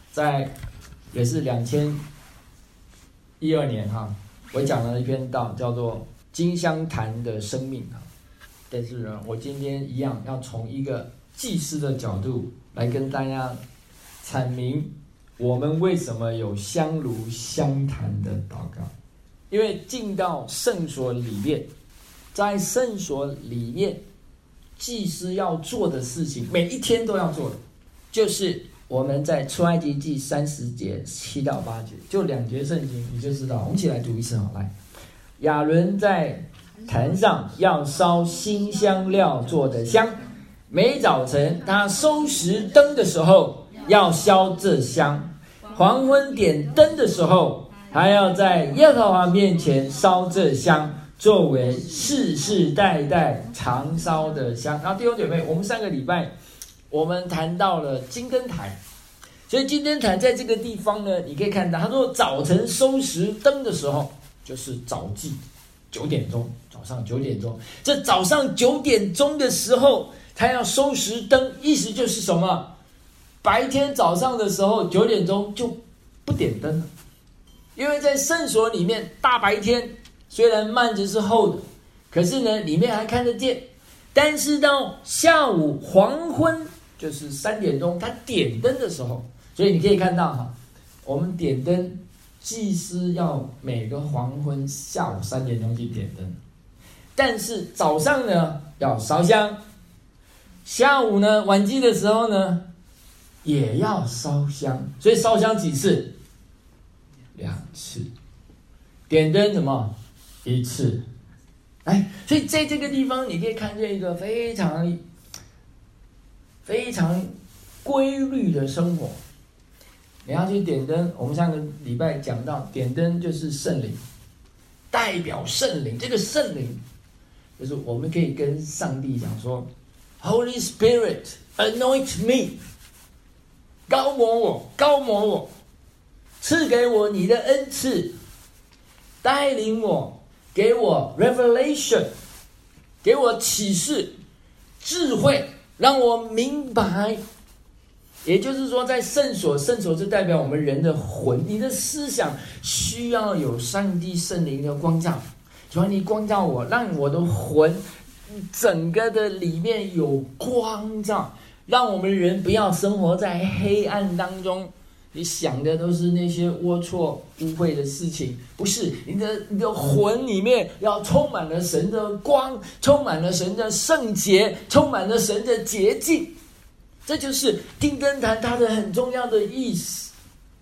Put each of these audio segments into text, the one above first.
也是2012年哈，我讲了一篇道叫做金香坛的生命哈。但是呢，我今天一样要从一个祭司的角度来跟大家阐明我们为什么有香炉香坛的祷告。因为进到圣所里面，在圣所里面祭司要做的事情，每一天都要做的，就是我们在出埃及记30节7到8节，就2节圣经你就知道。我们一起来读一次好，来，亚伦在坛上要烧馨香料做的香，每早晨他收拾灯的时候要烧这香，黄昏点灯的时候还要在耶和华面前烧这香，作为世世代代常烧的香。然后弟兄姐妹，我们上个礼拜我们谈到了金灯台，所以金灯台在这个地方呢，你可以看到他说早晨收拾灯的时候，就是早祭9点钟，早上9点钟。这早上9点钟的时候他要收拾灯，意思就是什么？白天早上的时候9点钟就不点灯了，因为在圣所里面大白天虽然幔子是厚的，可是呢里面还看得见。但是到下午黄昏，就是3点钟他点灯的时候，所以你可以看到哈，我们点灯，祭司要每个黄昏下午3点钟去点灯，但是早上呢要烧香，下午呢晚祭的时候呢也要烧香。所以烧香几次？2次。点灯什么？1次。所以在这个地方你可以看见一个非常非常规律的生活。你要去点灯，我们上个礼拜讲到点灯就是圣灵，代表圣灵。这个圣灵就是我们可以跟上帝讲说 Holy Spirit anoint me， 高摩我，赐给我你的恩赐，带领我，给我 revelation， 给我启示智慧，让我明白。也就是说在圣所是代表我们人的魂，你的思想需要有上帝圣灵的光照。主啊，你光照我，让我的魂整个的里面有光照，让我们人不要生活在黑暗当中，你想的都是那些龌龊污秽的事情。不是，你的魂里面要充满了神的光，充满了神的圣洁，充满了神的洁净。这就是金灯台它的很重要的意思。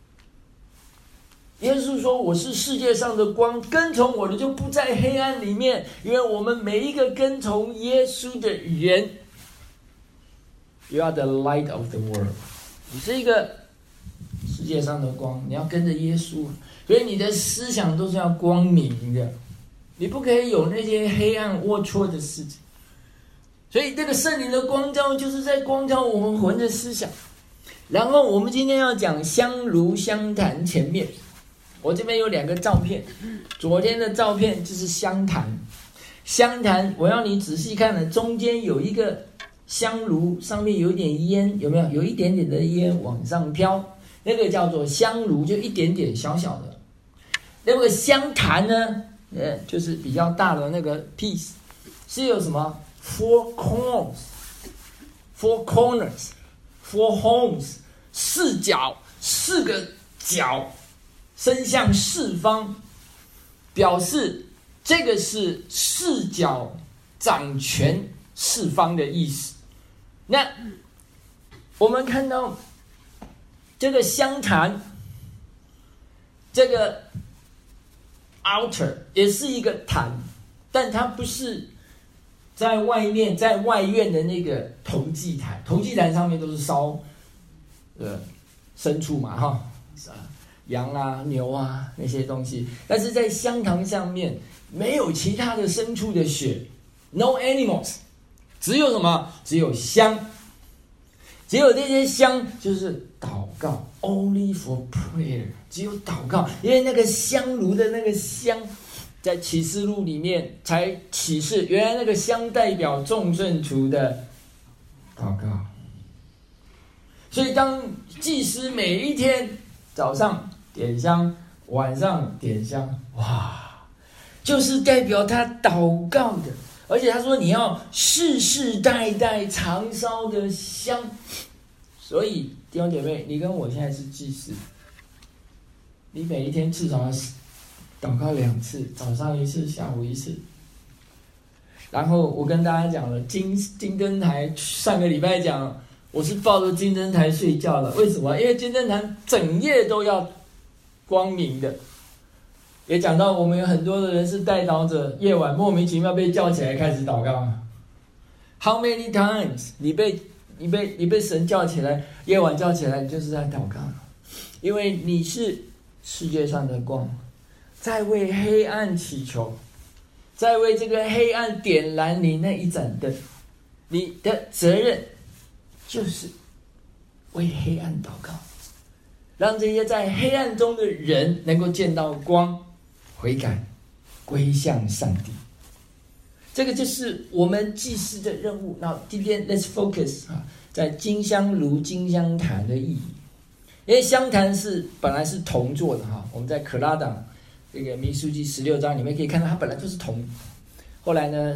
耶稣说我是世界上的光，跟从我的就不在黑暗里面。因为我们每一个跟从耶稣的人， You are the light of the world， 你是一个世界上的光，你要跟着耶稣，所以你的思想都是要光明的，你不可以有那些黑暗龌龊的事情。所以这个圣灵的光照就是在光照我们魂的思想。然后我们今天要讲香炉香坛，前面我这边有2个照片，昨天的照片就是香坛，我要你仔细看了，中间有一个香炉，上面有一点烟，有没有？有一点点的烟往上飘，那个叫做香炉，就一点点小小的。那个香坛呢，就是比较大的那个 piece， 是有什么？Four corners, 4 homes， 4角，4个角，伸向四方，表示这个是4角掌权四方的意思。那我们看到这个香坛，这个 altar 也是一个坛，但它不是在外面，在外院的那个铜祭坛，铜祭坛上面都是烧牲畜嘛，哈，羊啊、牛啊那些东西。但是在香坛上面没有其他的牲畜的血 ，no animals， 只有什么？只有香，只有这些香就是祷告 ，only for prayer， 只有祷告，因为那个香炉的那个香。在启示录里面才启示，原来那个香代表众圣徒的祷告。 所以当祭司每一天早上点香，晚上点香，哇，就是代表他祷告的。而且他说你要世世代代常烧的香。所以弟兄姐妹，你跟我现在是祭司，你每一天至少要祷告2次，早上1次，下午1次。然后我跟大家讲了，金灯台上个礼拜讲，我是抱着金灯台睡觉的。为什么？因为金灯台整夜都要光明的。也讲到我们有很多的人是代祷者，夜晚莫名其妙被叫起来开始祷告。How many times 你被神叫起来，夜晚叫起来，你就是在祷告，因为你是世界上的光，在为黑暗祈求，在为这个黑暗点燃你那一盏灯。你的责任就是为黑暗祷告，让这些在黑暗中的人能够见到光，悔改，归向上帝。这个就是我们祭司的任务。那今天 let's focus 在金香炉、金香坛的意义。因为香坛本来是铜做的我们在可拉党这个民数记16章里面可以看到，它本来就是铜。后来呢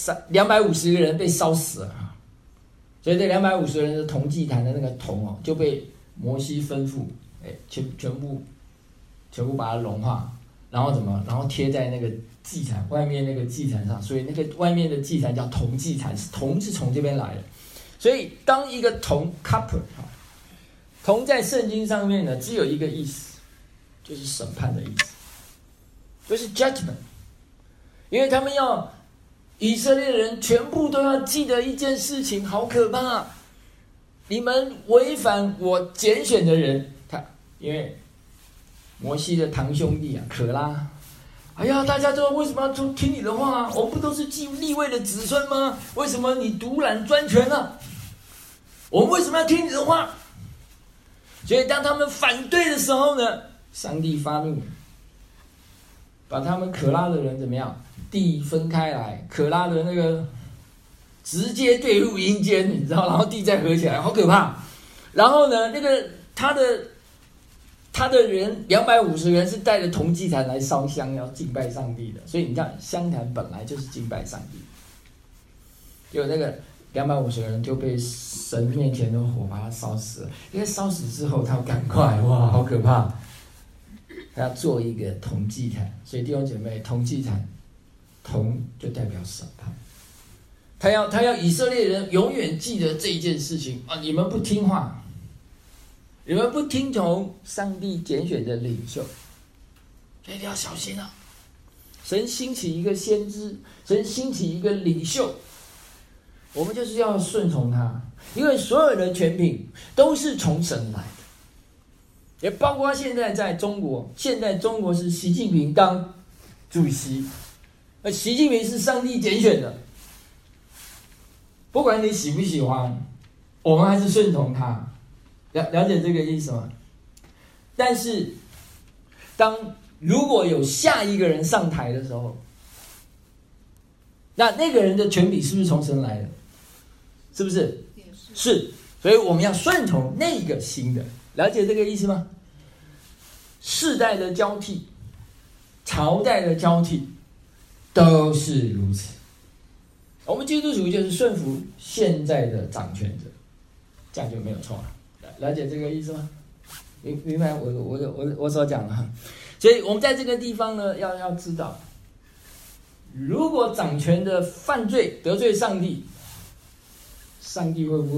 ，250个人被烧死了所以这250个人的铜祭坛的那个铜就被摩西吩咐，全部把它融化，然后然后贴在那个祭坛外面那个祭坛上，所以那个外面的祭坛叫铜祭坛，铜是从这边来的。所以当一个铜 copper 铜在圣经上面呢，只有一个意思，就是审判的意思，就是 judgment。因为他们以色列人全部都要记得一件事情，好可怕！你们违反我拣选的人，因为摩西的堂兄弟可拉，哎呀，大家都为什么要听你的话？我们不都是利未的子孙吗？为什么你独揽专权呢？我们为什么要听你的话？所以当他们反对的时候呢，上帝发怒，把他们可拉的人怎么样？地分开来，可拉的那个直接坠入阴间，你知道，然后地再合起来，好可怕。然后呢，那个他的人250人是带着铜祭坛来烧香，要敬拜上帝的。所以你看，香坛本来就是敬拜上帝。结果那个250个人就被神面前的火把他烧死了。因为烧死之后，他赶快，哇，好可怕！他要做一个铜祭坛。所以弟兄姐妹，铜祭坛，铜就代表审判。他要以色列人永远记得这一件事情你们不听话，你们不听从上帝拣选的领袖，所以你要小心啊！神兴起一个先知，神兴起一个领袖，我们就是要顺从他，因为所有的权柄都是从神来的，也包括现在在中国，现在中国是习近平当主席，而习近平是上帝拣选的。不管你喜不喜欢，我们还是顺从他，了解这个意思吗？但是如果有下一个人上台的时候，那个人的权柄是不是从神来的？是不是？是，所以我们要顺从那个新的，了解这个意思吗？世代的交替，朝代的交替，都是如此。我们基督徒就是顺服现在的掌权者，这样就没有错了。了解这个意思吗？明白我所讲的。所以我们在这个地方呢，要知道，如果掌权的犯罪得罪上帝，上帝会不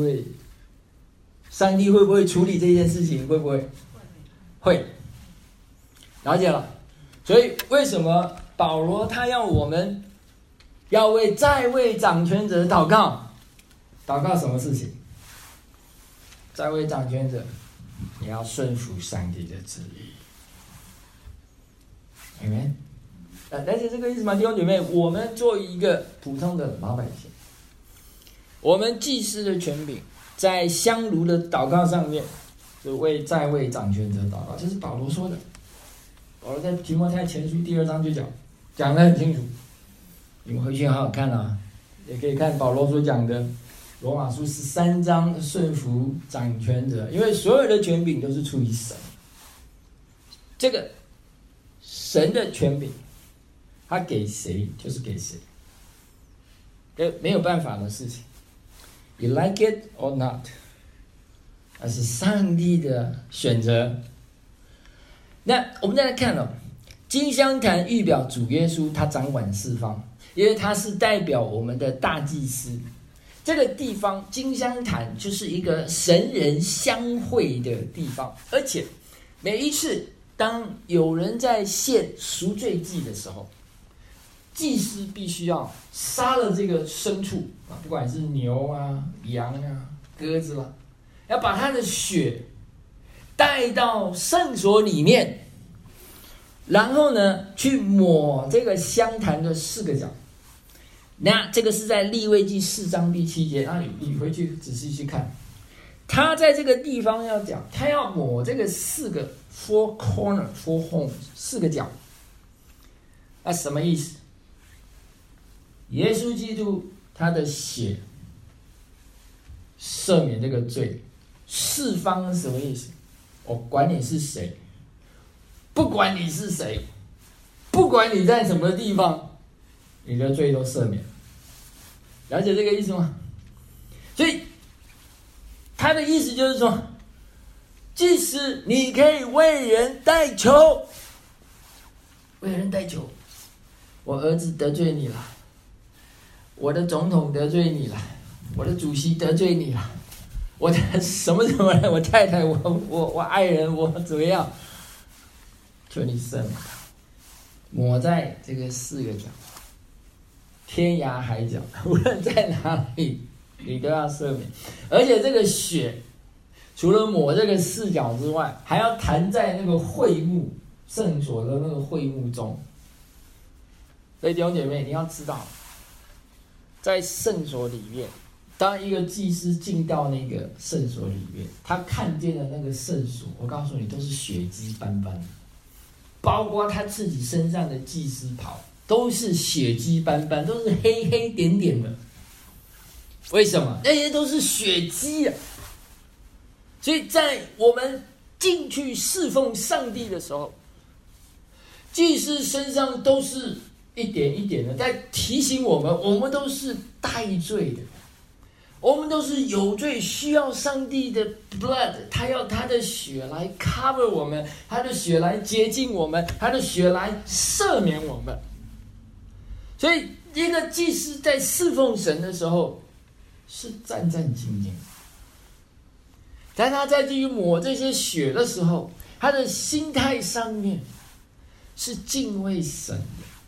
会处理这件事情？会不会？会。了解了。所以为什么保罗他要我们要为在位掌权者祷告？祷告什么事情？在位掌权者，你要顺服上帝的旨意。Amen。了解这个意思吗？弟兄姐妹，我们作为一个普通的老百姓，我们祭司的权柄，在香炉的祷告上面，就为在位掌权者祷告，这是保罗说的。保罗在提摩太前书2章就讲得很清楚，你们回去好好看啊，也可以看保罗所讲的罗马书13章顺服掌权者，因为所有的权柄都是出于神。这个神的权柄，他给谁就是给谁，没有办法的事情。You like it or not， 那是上帝的选择。那我们再来看金香坛预表主耶稣，他掌管四方，因为他是代表我们的大祭司。这个地方金香坛就是一个神人相会的地方，而且每一次当有人在献赎罪祭的时候，祭司必须要杀了这个牲畜不管是牛啊、羊啊、鸽子啦，要把它的血带到圣所里面，然后呢去抹这个香坛的4个角。那这个是在利未记4章第7节，那你回去仔细去看，他在这个地方要讲，他要抹这个4个 four corner four horns 4个角，那什么意思？耶稣基督他的血赦免这个罪，四方是什么意思？我管你是谁，不管你是谁，不管你在什么地方，你的罪都赦免。了解这个意思吗？所以他的意思就是说，即使你可以为人代求，为人代求，我儿子得罪你了，我的总统得罪你了，我的主席得罪你了，我的什么什么人，我太太，我爱人，我怎么样？求你赦免他，抹在这个4个角，天涯海角，无论在哪里，你都要赦免。而且这个血，除了抹这个4角之外，还要弹在那个会幕圣所的那个会幕中。所以弟兄姐妹，你要知道，在圣所里面，当一个祭司进到那个圣所里面，他看见的那个圣所，我告诉你，都是血迹斑斑的，包括他自己身上的祭司袍都是血迹斑斑，都是黑黑点点的。为什么？那些都是血迹啊！所以在我们进去侍奉上帝的时候，祭司身上都是一点一点的在提醒我们，我们都是带罪的，我们都是有罪，需要上帝的 blood， 他要他的血来 cover 我们，他的血来洁净我们，他的血来赦免我们。所以一个祭司在侍奉神的时候是战战兢兢，但他在去抹这些血的时候，他的心态上面是敬畏神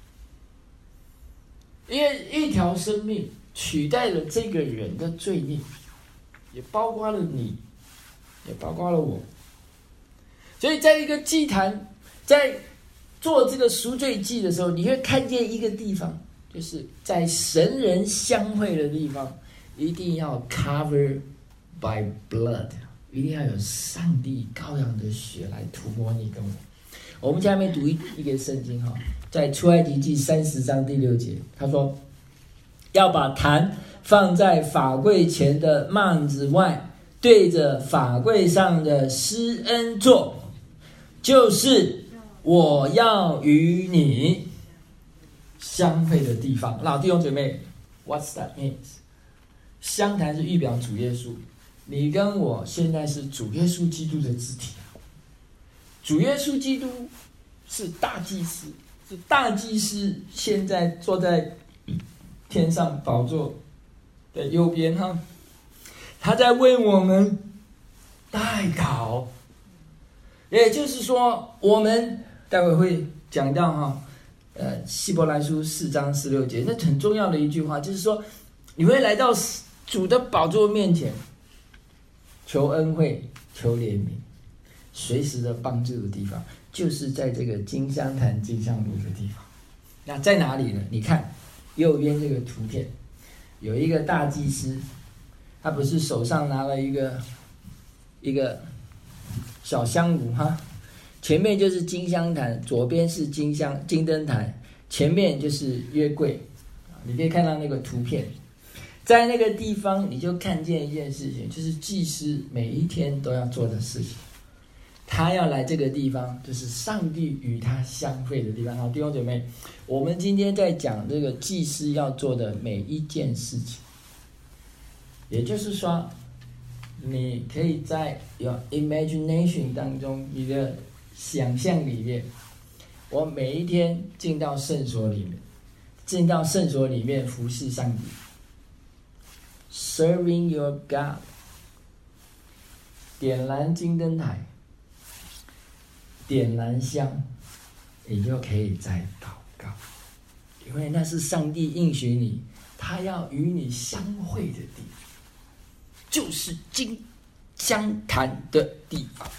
的，因为一条生命取代了这个人的罪孽，也包括了你，也包括了我。所以在一个祭坛，在做这个赎罪祭的时候，你会看见一个地方，就是在神人相会的地方，一定要 cover by blood， 一定要有上帝羔羊的血来涂抹你跟我。我们下面读一个圣经哈，在出埃及记30章第6节，他说要把坛放在法柜前的幔子外，对着法柜上的施恩座，就是我要与你相会的地方。老弟兄姐妹 ，What's that means？ 香坛是预表主耶稣，你跟我现在是主耶稣基督的肢体。主耶稣基督是大祭司，是大祭司现在坐在天上宝座的右边哈，他在为我们代祷。也就是说，我们待会会讲到哈，希伯来书4章16节，那很重要的一句话，就是说你会来到主的宝座面前，求恩惠，求怜悯，随时的帮助的地方，就是在这个金香坛金香炉的地方。那在哪里呢？你看右边这个图片，有一个大祭司，他不是手上拿了一个小香炉哈，前面就是金香坛，左边是金灯台，前面就是约柜。你可以看到那个图片， 在那个地方你就看见一件事情，就是祭司每一天都要做的事情。他要来这个地方，就是上帝与他相会的地方。好，弟兄姐妹，我们今天在讲这个祭司要做的每一件事情，也就是说，你可以在有 imagination 当中，你的想象里面，我每一天进到圣所里面服侍上帝 ，serving your God， 点燃金灯台。点燃香，你就可以再祷告，因为那是上帝应许你，他要与你相会的地方，就是金香坛的地方。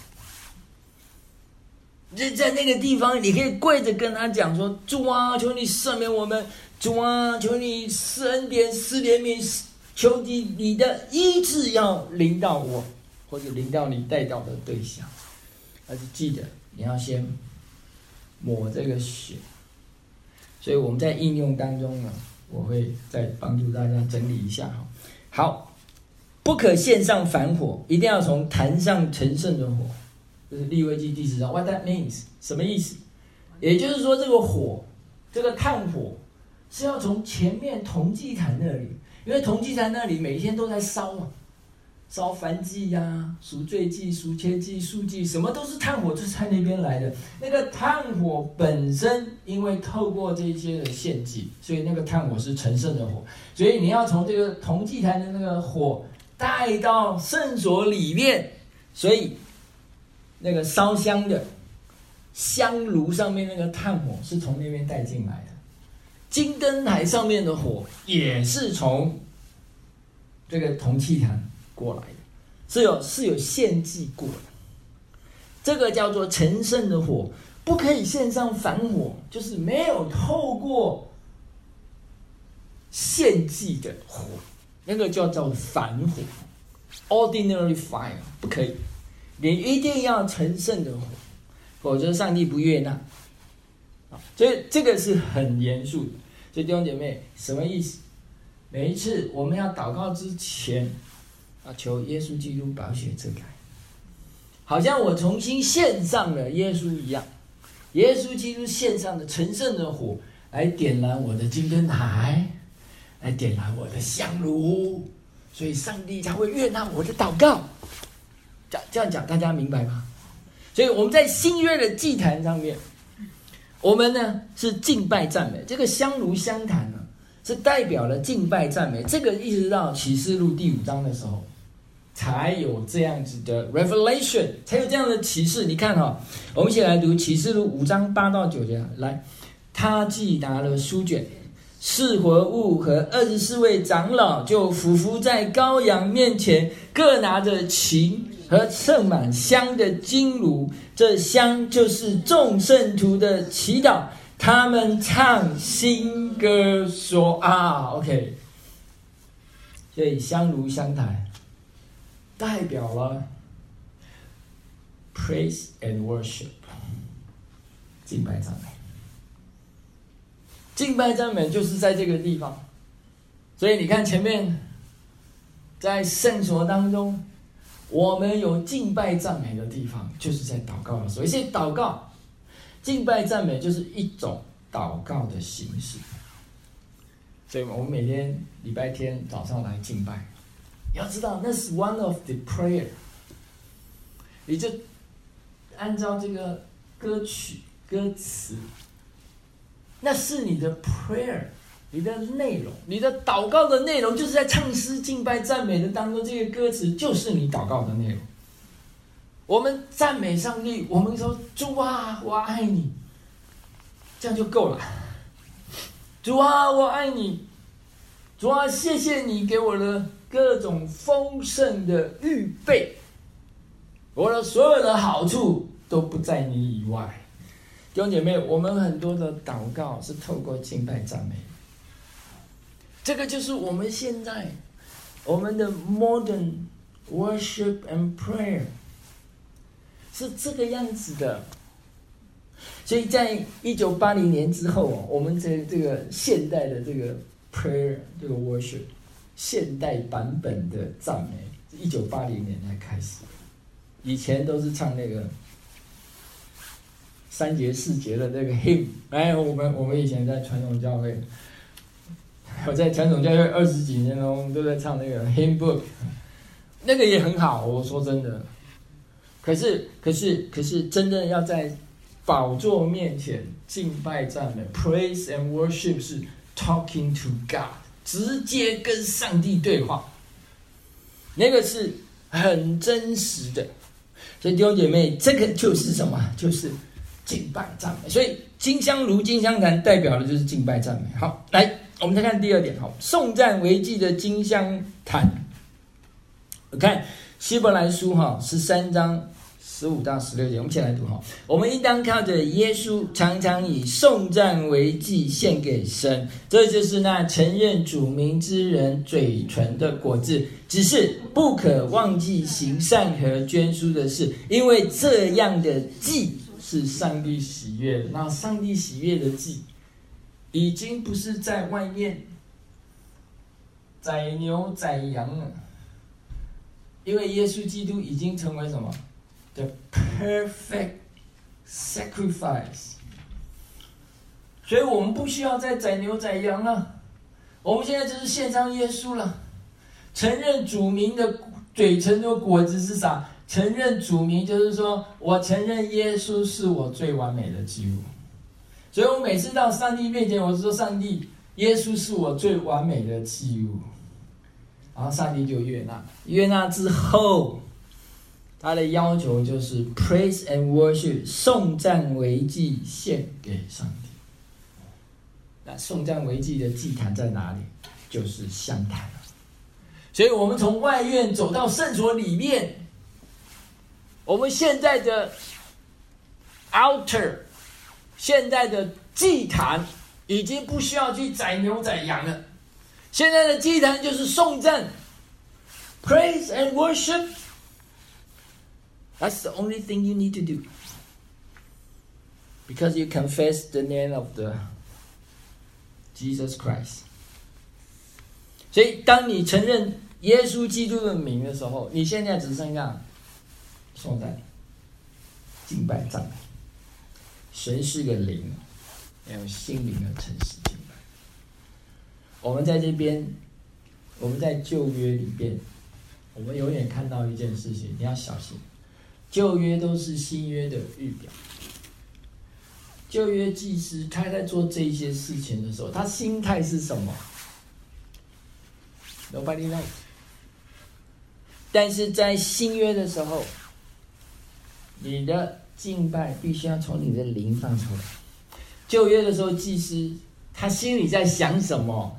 在那个地方，你可以跪着跟他讲说：“主啊，求你赦免我们；主啊，求你施恩典、施怜悯，求你的医治要临到我，或者临到你带到的对象。”但是记得。你要先抹这个血，所以我们在应用当中呢，我会再帮助大家整理一下。好，不可献上凡火，一定要从坛上成圣的火，这是利未记第10章。What that means？ 什么意思？也就是说，这个火，这个炭火是要从前面铜祭坛那里，因为铜祭坛那里每天都在烧啊。烧燔祭呀、赎罪祭、赎愆祭、素祭，什么都是炭火，就是在那边来的。那个炭火本身，因为透过这些的献祭，所以那个炭火是成圣的火。所以你要从这个铜祭坛的那个火带到圣所里面，所以那个烧香的香炉上面那个炭火是从那边带进来的。金灯台上面的火也是从这个铜祭坛过来的，是有献祭过的，这个叫做成圣的火，不可以献上凡火，就是没有透过献祭的火，那个叫做凡火 ，ordinary fire 不可以，你一定要成圣的火，否则上帝不悦纳。所以这个是很严肃的。所以弟兄姐妹，什么意思？每一次我们要祷告之前。求耶稣基督宝血遮盖，好像我重新献上了耶稣一样，耶稣基督献上的成圣的火来点燃我的金灯台，来点燃我的香炉，所以上帝才会悦纳我的祷告。这样讲大家明白吗？所以我们在新约的祭坛上面，我们呢是敬拜赞美，这个香炉香坛呢是代表了敬拜赞美，这个一直到启示录第5章的时候才有这样子的 revelation， 才有这样的启示。你看我们一起来读启示录5章8到9节。来，他既拿了书卷，四活物和24位长老就俯伏在羔羊面前，各拿着琴和盛满香的金炉，这香就是众圣徒的祈祷。他们唱新歌说OK， 所以香炉香台代表了 praise and worship， 敬拜赞美。敬拜赞美就是在这个地方，所以你看前面在圣所当中，我们有敬拜赞美的地方，就是在祷告的时候。所以祷告、敬拜赞美就是一种祷告的形式。所以我们每天礼拜天早上来敬拜，你要知道那是 one of the prayer， 你就按照这个歌曲歌词，那是你的 prayer， 你的内容，你的祷告的内容，就是在唱诗敬拜赞美的当中，这个歌词就是你祷告的内容。我们赞美上帝，我们说主啊我爱你，这样就够了。主啊我爱你，主啊谢谢你给我的各种丰盛的预备，我的所有的好处都不在你以外。弟兄姐妹，我们很多的祷告是透过敬拜赞美，这个就是我们现在我们的 modern worship and prayer 是这个样子的。所以在1980年之后，我们这个现代的这个 prayer 这个 worship 现代版本的赞美，1980年才开始，以前都是唱那个3节4节的那个 hymn。我们以前在传统教会，我在传统教会20几年中都在唱那个 hymn book， 那个也很好，我说真的。可是真正要在宝座面前敬拜赞美 ，praise and worship 是 talking to God， 直接跟上帝对话，那个是很真实的。所以弟兄姐妹，这个就是什么？就是敬拜赞美。所以金香炉、金香坛代表的就是敬拜赞美。好，来，我们再看第二点。好，颂赞为祭的金香坛。我看希伯来书13章15到16节，我们一起来读。我们应当靠着耶稣，常常以颂赞为祭献给神，这就是那承认主名之人嘴唇的果子。只是不可忘记行善和捐书的事，因为这样的祭是上帝喜悦的。那上帝喜悦的祭，已经不是在外面宰牛宰羊了，因为耶稣基督已经成为什么？ The perfect sacrifice。 所以我们不需要再宰牛宰羊了，我们现在就是献上耶稣了。承认主名的嘴唇的果子是啥？承认主名就是说，我承认耶稣是我最完美的祭物。所以我每次到上帝面前，我说上帝，耶稣是我最完美的祭物，然后上帝就悦纳。悦纳之后，他的要求就是 praise and worship， 颂赞为祭献给上帝。那颂赞为祭的祭坛在哪里？就是香坛。所以我们从外院走到圣所里面，我们现在的 altar， 现在的祭坛已经不需要去宰牛宰羊了，现在的祭坛就是颂赞 praise and worship。 That's the only thing you need to do, because you confess the name of the Jesus Christ。 所以当你承认耶稣基督的名的时候，你现在只剩下颂赞、敬拜、赞美。神是个灵，要有心灵的诚实敬拜。我们在这边，我们在旧约里边，我们永远看到一件事情，你要小心。旧约都是新约的预表。旧约祭司他在做这些事情的时候，他心态是什么？ Nobody knows。 但是在新约的时候，你的敬拜必须要从你的灵放出来。旧约的时候，祭司他心里在想什么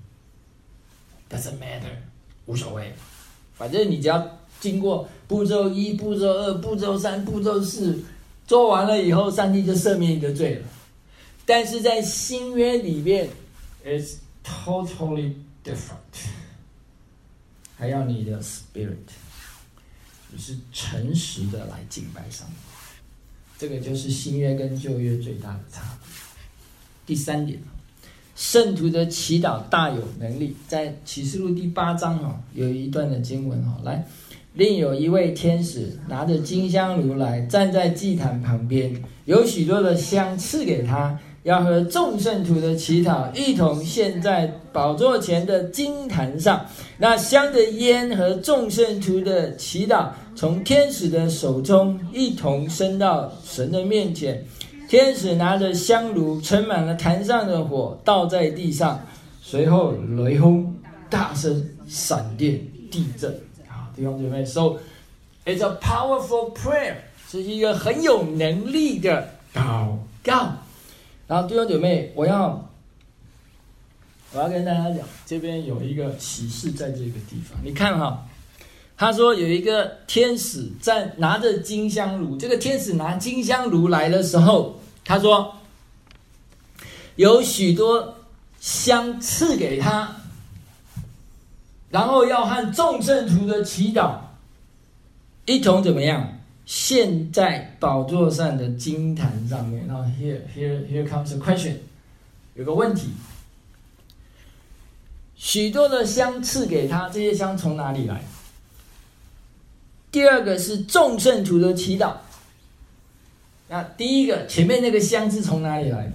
？Doesn't matter， 无所谓，反正你只要经过步骤1、步骤2、步骤3、步骤4，做完了以后，上帝就赦免你的罪了。但是在新约里面 ，it's totally different。 还要你的 spirit， 你是诚实的来敬拜上帝，这个就是新约跟旧约最大的差别。第3点，圣徒的祈祷大有能力，在启示录第8章有一段的经文来，另有一位天使拿着金香炉来，站在祭坛旁边，有许多的香赐给他，要和众圣徒的祈祷一同献在宝座前的金坛上。那香的烟和众圣徒的祈祷从天使的手中一同升到神的面前。天使拿着香炉盛满了坛上的火，倒在地上，随后雷轰、大声、闪电、地震。弟兄姐妹 ，So it's a powerful prayer， 是一个很有能力的祷告。然后弟兄姐妹，我要跟大家讲，这边有一个启示在这个地方。你看他说有一个天使在拿着金香炉，这个天使拿金香炉来的时候，他说有许多香赐给他，然后要和众圣徒的祈祷一同怎么样？献在宝座上的金坛上面。然后 here comes a question， 有个问题。 许多的香赐给他，这些香从哪里来？第二个是众圣徒的祈祷。那第一个前面那个香是从哪里来的？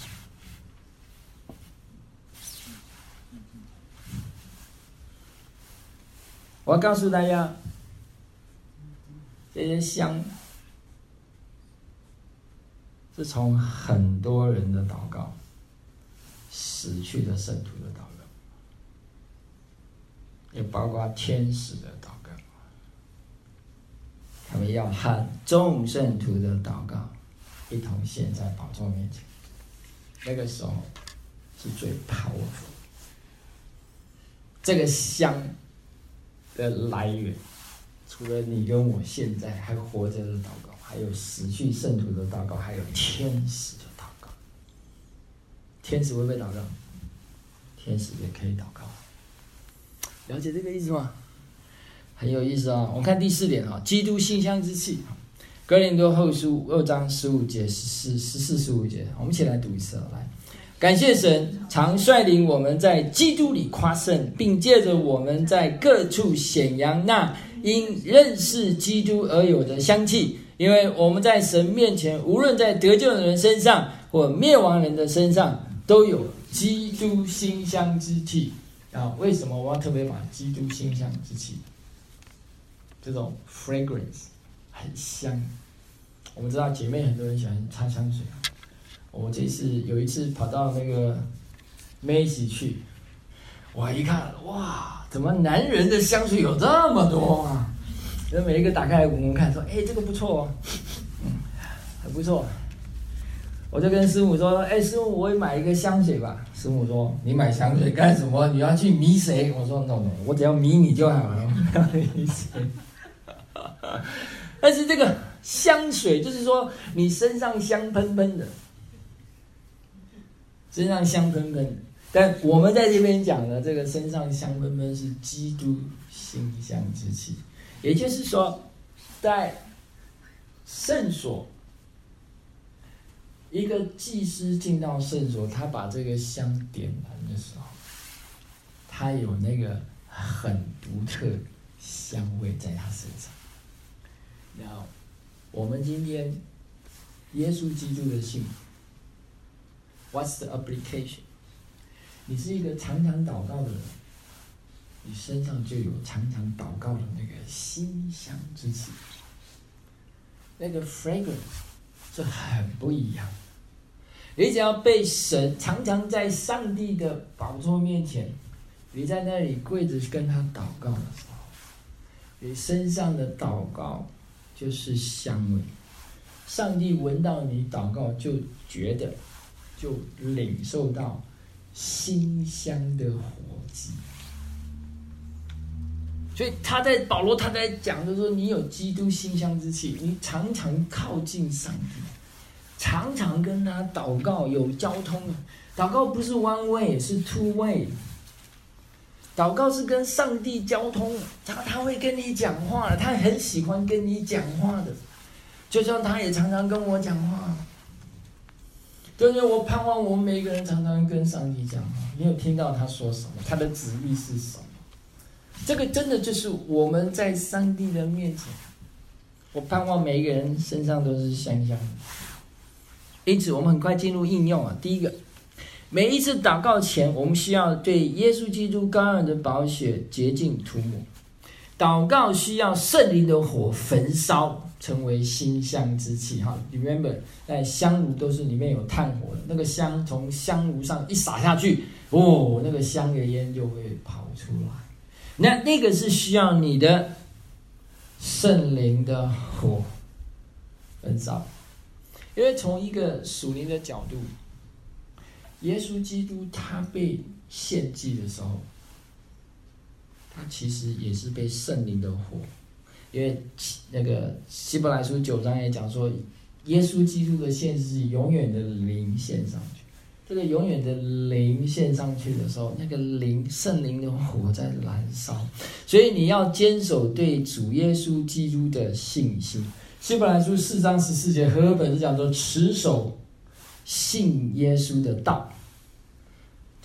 我要告诉大家，这些香是从很多人的祷告，死去的圣徒的祷告，也包括天使的祷告，他们要和众圣徒的祷告一同献在宝座面前，那个时候是最 powerful。这个香的来源，除了你跟我现在还活着的祷告，还有死去圣徒的祷告，还有天使的祷告。天使会不会祷告？天使也可以祷告。了解这个意思吗？很有意思啊！我们看第4点啊，基督馨香之气。哥林多后书2章15节、14、15节，我们一起来读一次来。感谢神，常率领我们在基督里夸胜，并借着我们在各处显扬那因认识基督而有的香气。因为我们在神面前，无论在得救的人身上或灭亡人的身上，都有基督馨香之气。为什么我要特别把基督馨香之气这种 fragrance 很香？我们知道姐妹很多人喜欢擦香水。我这次有一次跑到那个梅西去，我一看，哇，怎么男人的香水有这么多啊？就每一个打开来闻闻看，说，这个不错哦，很不错。我就跟师母说，师母，我也买一个香水吧。师母说，你买香水干什么？你要去迷谁？我说 no， 我只要迷你就好了，不要迷谁。但是这个香水就是说，你身上香喷喷的。身上香喷喷的，但我们在这边讲的这个身上香喷喷是基督馨香之气，也就是说，在圣所，一个祭司进到圣所，他把这个香点燃的时候，他有那个很独特香味在他身上。然后，我们今天耶稣基督的信。What's the application？ 你是一个常常祷告的人，你身上就有常常祷告的那个馨香之气，那个 fragrance 是很不一样。你只要被神常常在上帝的宝座面前，你在那里跪着跟他祷告的时候，你身上的祷告就是香味，上帝闻到你祷告就觉得。就领受到馨香的火祭，所以保罗他在讲的说，你有基督馨香之气，你常常靠近上帝，常常跟他祷告，有交通。祷告不是 one way， 是 two way。祷告是跟上帝交通，他会跟你讲话的，他很喜欢跟你讲话的，就像他也常常跟我讲话。就是我盼望我们每一个人常常跟上帝讲话，你有听到他说什么？他的旨意是什么？这个真的就是我们在上帝的面前，我盼望每一个人身上都是香香的。因此，我们很快进入应用啊。第一个，每一次祷告前，我们需要对耶稣基督羔羊的宝血洁净涂抹。祷告需要圣灵的火焚烧，成为馨香之气。哈 ，remember， 在香炉都是里面有炭火的，那个香从香炉上一撒下去，那个香的烟就会跑出来。那个是需要你的圣灵的火焚烧，因为从一个属灵的角度，耶稣基督他被献祭的时候，他其实也是被圣灵的火，因为那个希伯来书9章也讲说，耶稣基督的献是永远的灵献上去。这个永远的灵献上去的时候，那个灵圣灵的火在燃烧，所以你要坚守对主耶稣基督的信心。希伯来书4章14节和合本是讲说，持守信耶稣的道，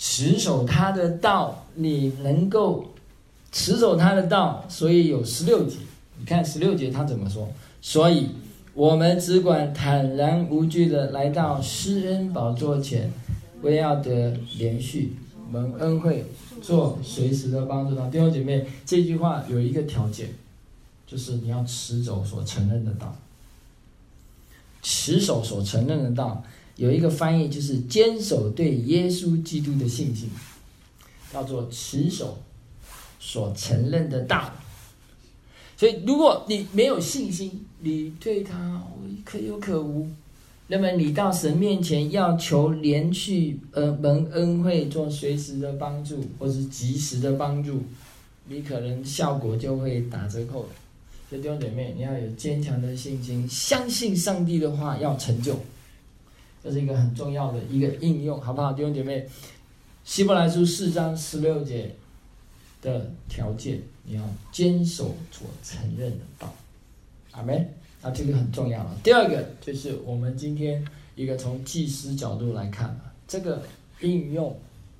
持守他的道，你能够持守他的道，所以有16节。你看16节他怎么说？所以我们只管坦然无惧的来到施恩宝座前，为要得连续蒙恩惠，做随时的帮助他。弟兄姐妹，这句话有一个条件，就是你要持守所承认的道。持守所承认的道，有一个翻译就是坚守对耶稣基督的信心，叫做持守所承认的道。所以如果你没有信心，你对他可有可无，那么你到神面前要求连续蒙恩惠，做随时的帮助或是及时的帮助，你可能效果就会打折扣的。所以弟兄姐妹，你要有坚强的信心，相信上帝的话要成就，这是一个很重要的一个应用，好不好？弟兄姐妹，希伯来书4章16节的条件，你要坚守所承认的道，阿们。那这个很重要了。第二个就是我们今天一个从祭司角度来看，这个应用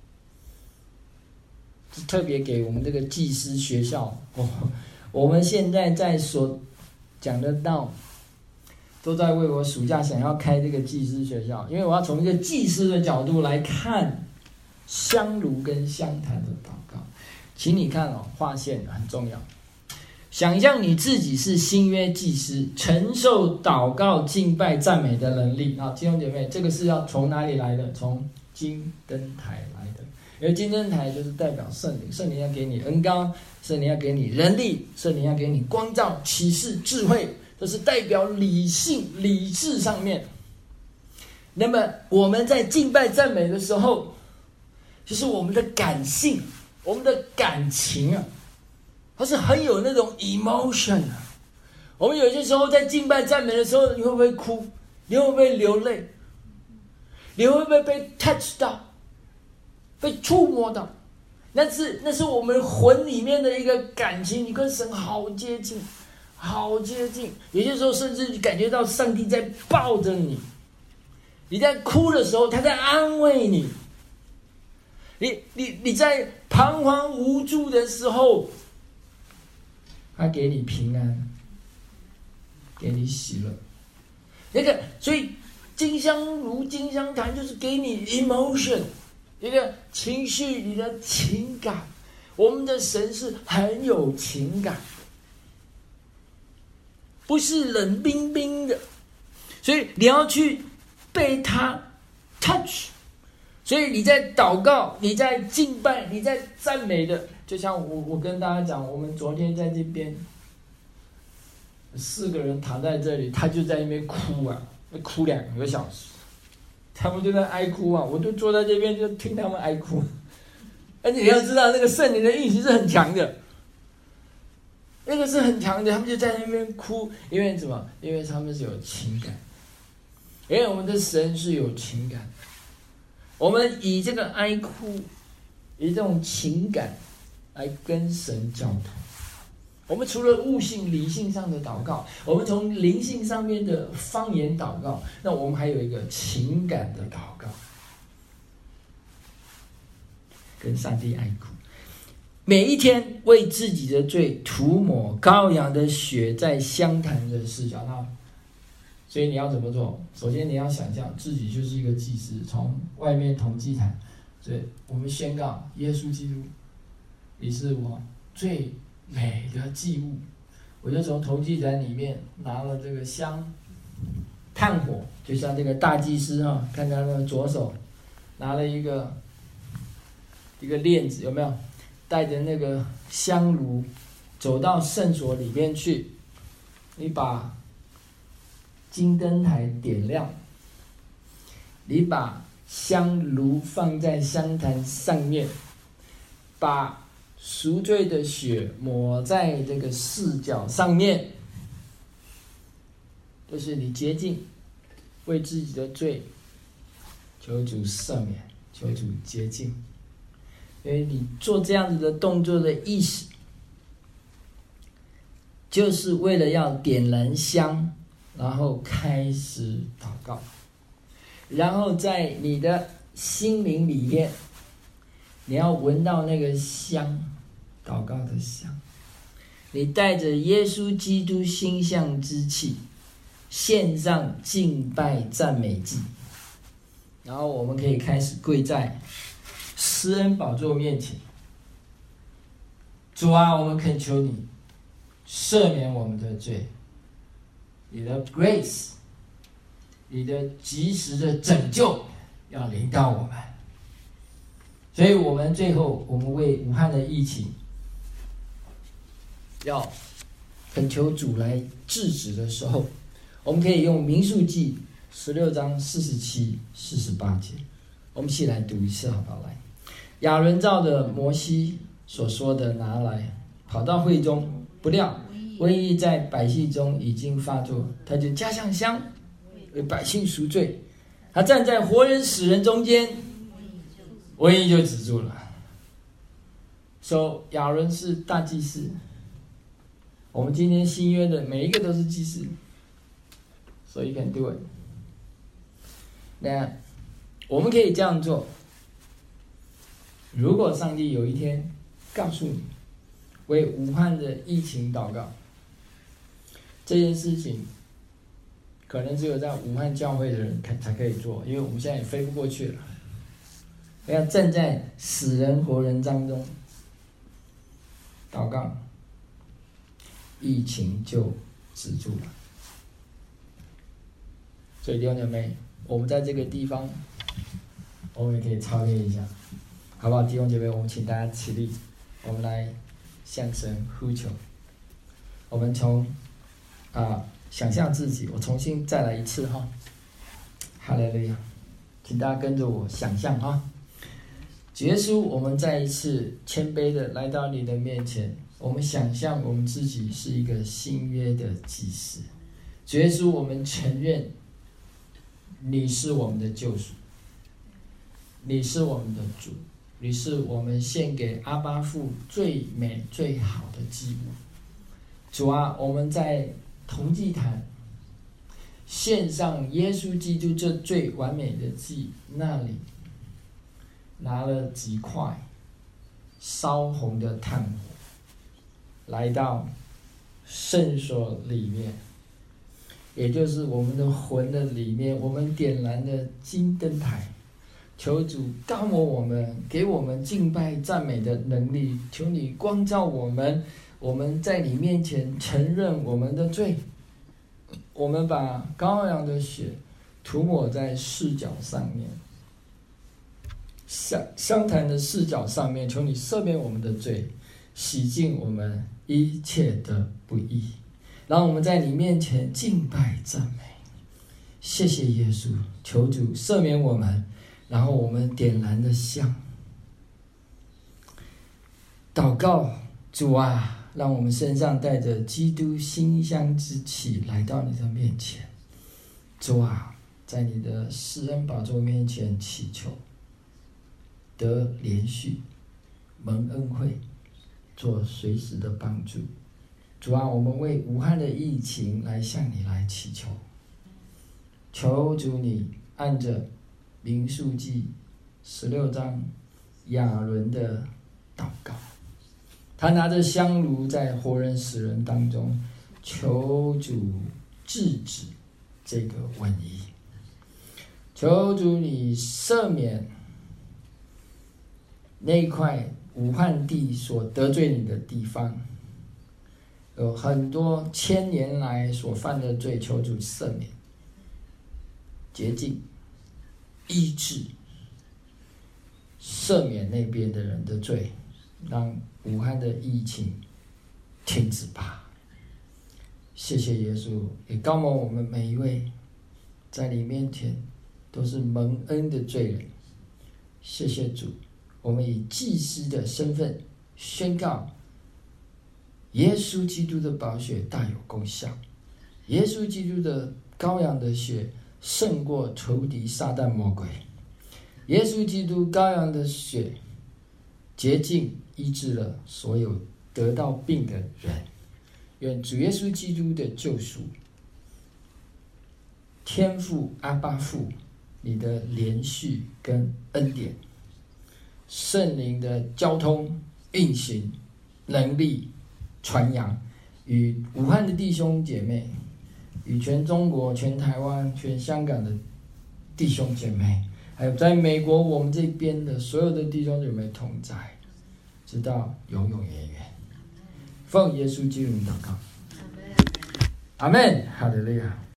是特别给我们这个祭司学校我们现在在所讲的道，都在为我暑假想要开这个祭司学校，因为我要从一个祭司的角度来看香炉跟香坛的祷告。请你看划线很重要。想象你自己是新约祭司，承受祷告、敬拜、赞美的能力。弟兄姐妹，这个是要从哪里来的？从金灯台来的。因为金灯台就是代表圣灵，圣灵要给你恩膏，圣灵要给你能力，圣灵要给你光照、启示、智慧，这是代表理性、理智上面。那么我们在敬拜赞美的时候，就是我们的感性、我们的感情它是很有那种 emotion 我们有些时候在敬拜赞美的时候，你会不会哭？你会不会流泪？你会不会被 touch 到？被触摸到？那是我们魂里面的一个感情，你跟神好接近，好接近。有些时候甚至你感觉到上帝在抱着你，你在哭的时候，他在安慰你。你在彷徨无助的时候，他给你平安，给你喜乐。所以金香炉、金香坛就是给你 emotion， 一个情绪，你的情感。我们的神是很有情感，不是冷冰冰的，所以你要去被他 touch。所以你在祷告，你在敬拜，你在赞美的，就像我跟大家讲，我们昨天在这边4个人躺在这里，他就在那边哭哭2个小时，他们就在哀哭我就坐在这边就听他们哀哭。而且你要知道，那个圣灵的运行是很强的，那个是很强的，他们就在那边哭，因为什么？因为他们是有情感，因为我们的神是有情感。我们以这个哀哭，以这种情感来跟神交通。我们除了悟性、理性上的祷告，我们从灵性上面的方言祷告，那我们还有一个情感的祷告，跟上帝哀哭。每一天为自己的罪涂抹羔羊的血在香坛的四角。所以你要怎么做？首先你要想象自己就是一个祭司，从外面统祭坛，所以我们宣告耶稣基督，你是我最美的祭物。我就从统祭坛里面拿了这个香，炭火，就像这个大祭司看他的左手拿了一个链子，有没有？带着那个香炉走到圣所里面去，你把金灯台点亮，你把香炉放在香坛上面，把赎罪的血抹在这个四角上面，就是你洁净，为自己的罪求主赦免，求主洁净。因为你做这样子的动作的意思，就是为了要点燃香，然后开始祷告，然后在你的心灵里面你要闻到那个香，祷告的香。你带着耶稣基督馨香之气，献上敬拜赞美祭。然后我们可以开始跪在施恩宝座面前。主啊，我们恳求你赦免我们的罪，你的 grace， 你的及时的拯救要临到我们。所以我们最后，我们为武汉的疫情要恳求主来制止的时候，我们可以用民数记16章47、48节，我们一起来读一次好不好？来，亚伦照着摩西所说的拿来，跑到会中，不料瘟疫在百姓中已经发作，他就加上香，为百姓赎罪。他站在活人死人中间，瘟疫就止住了。So 亚伦是大祭司，我们今天新约的每一个都是祭司，所以 you can do it。那我们可以这样做。如果上帝有一天告诉你为武汉的疫情祷告，这件事情可能只有在武汉教会的人才可以做，因为我们现在也飞不过去了。要站在死人活人当中祷告，疫情就止住了。所以弟兄姐妹，我们在这个地方，我们也可以操练一下，好不好？弟兄姐妹，我们请大家起立，我们来向神呼求。我们从想象自己，我重新再来一次哈，哈利路亚，请大家跟着我想象哈。主耶稣，我们再一次谦卑的来到你的面前，我们想象我们自己是一个新约的祭司。主耶稣，我们承认你是我们的救赎，你是我们的主，你是我们献给阿爸父最美最好的祭物。主啊，我们在同祭坛献上耶稣基督这最完美的祭，那里拿了几块烧红的炭火，来到圣所里面，也就是我们的魂的里面，我们点燃的金灯台。求主高摩我们，给我们敬拜赞美的能力。求你光照我们，我们在你面前承认我们的罪。我们把羔羊的血涂抹在四角上面，香坛的四角上面，求你赦免我们的罪，洗净我们一切的不义，让我们在你面前敬拜赞美。谢谢耶稣，求主赦免我们，然后我们点燃的香，祷告。主啊，让我们身上带着基督馨香之气来到你的面前。主啊，在你的施恩宝座面前祈求，得连续蒙恩惠，做随时的帮助。主啊，我们为武汉的疫情来向你来祈求，求主你按着民数记16章亚伦的祷告，他拿着香炉在活人死人当中，求主制止这个瘟疫，求主你赦免那块武汉地所得罪你的地方，有很多千年来所犯的罪，求主赦免、洁净、医治、赦免那边的人的罪，让武汉的疫情停止吧。谢谢耶稣，也高摩我们每一位在你面前都是蒙恩的罪人。谢谢主，我们以祭司的身份宣告，耶稣基督的宝血大有功效，耶稣基督的羔羊的血胜过仇敌撒旦魔鬼，耶稣基督羔羊的血洁净医治了所有得到病的人。愿主耶稣基督的救赎，天父阿爸父你的连续跟恩典， 圣灵的交通运行能力传扬，与武汉的弟兄姐妹，与全中国、全台湾、全香港的弟兄姐妹，还有在美国我们这边的所有的弟兄姐妹同在，直到永永远远。奉耶稣基督的祷告，阿们，哈利路亚。